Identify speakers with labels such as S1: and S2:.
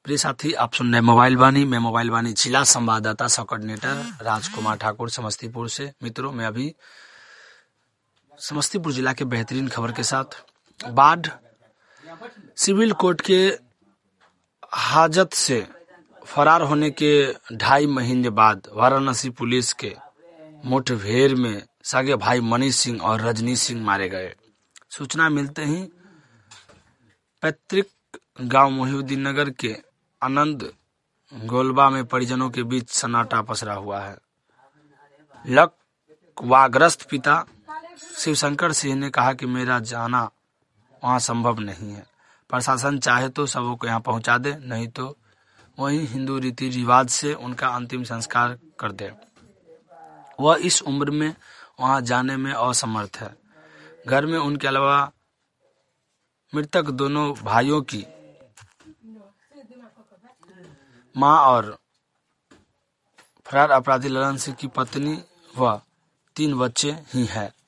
S1: प्रिय साथी, आप सुन रहे मोबाइल वाणी। मैं मोबाइल वाणी जिला संवाददाता सह कोऑर्डिनेटर राजकुमार ठाकुर समस्तीपुर से। मित्रों, मैं अभी समस्तीपुर जिला के बेहतरीन खबर के साथ बाढ़ सिविल कोर्ट के हाजत से फरार होने के 2.5 महीने बाद वाराणसी पुलिस के मुठभेड़ में सगे भाई मनीष सिंह और रजनी सिंह मारे गए। सूचना मिलते ही पैतृक गांव मोहिउद्दीन नगर के आनंद गोलबा में परिजनों के बीच सन्नाटा पसरा हुआ है। लकवाग्रस्त पिता शिवशंकर सिंह ने कहा कि मेरा जाना वहां संभव नहीं है। प्रशासन चाहे तो सबों को यहां पहुंचा दे, नहीं तो वहीं हिंदू रीति रिवाज से उनका अंतिम संस्कार कर दे। वह इस उम्र में वहां जाने में असमर्थ है। घर में उनके अलावा मृतक दोनों भाइयों की मां और फरार अपराधी ललन सिंह की पत्नी व 3 बच्चे ही हैं।